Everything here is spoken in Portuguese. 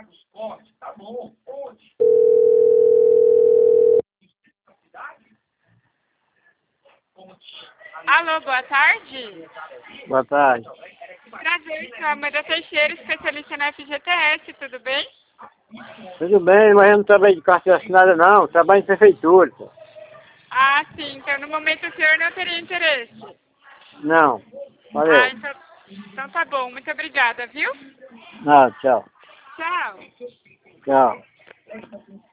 Alô, boa tarde. Boa tarde. Prazer, sou a Amanda Teixeira, especialista na FGTS, tudo bem? Tudo bem, mas eu não trabalho de carteira assinada não, trabalho em prefeitura. Ah, sim, então no momento o senhor não teria interesse. Não, valeu. Ah, então tá bom, muito obrigada, viu? Ah, tchau. Tchau. Tchau.